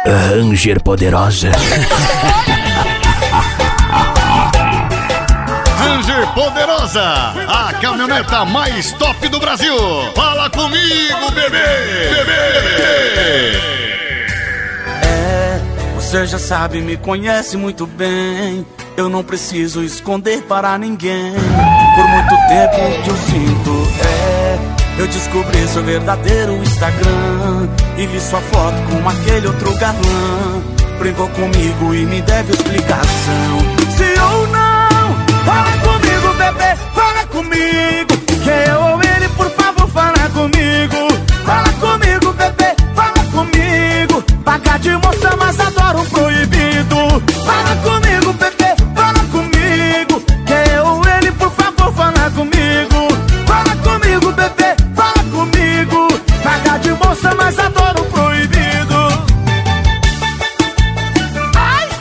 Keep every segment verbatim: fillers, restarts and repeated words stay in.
Ranger Poderosa. Ranger Poderosa, a caminhoneta mais top do Brasil. Fala comigo, bebê, bebê. É, você já sabe, me conhece muito bem. Eu não preciso esconder para ninguém. Por muito tempo que eu sinto, é, eu descobri seu verdadeiro Instagram e vi sua foto com aquele outro galã. Brincou comigo e me deve explicação. Se ou não, fala comigo, bebê, fala comigo. Que eu ou ele, por favor, fala comigo. Fala comigo, bebê, fala comigo. Paga de moça, mas adoro um proibido. Fala comigo, bebê, fala comigo. Que eu ou ele, por favor, fala comigo. Fala comigo, bebê, fala comigo. Paga de moça, mas adoro um proibido. Ai!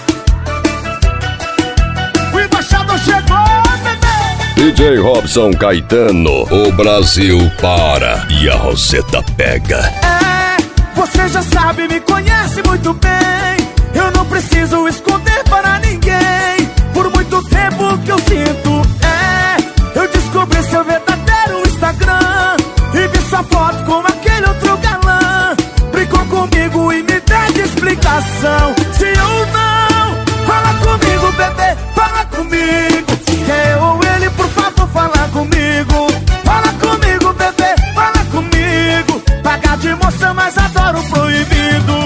O embaixador chegou, bebê! D J Robson Caetano, o Brasil para e a Roseta pega. É, você já sabe, me conhece muito bem. Eu não preciso esconder para ninguém. Por muito tempo que eu sinto, é, eu descobri seu verdadeiro Instagram e vi sua foto com aquele outro galã. Brincou comigo e me deu explicação. Se ou não, fala comigo, bebê, fala comigo. Que eu ou ele, por favor, fala comigo. Fala comigo, bebê, fala comigo. Paga de moça, mas adoro o proibido.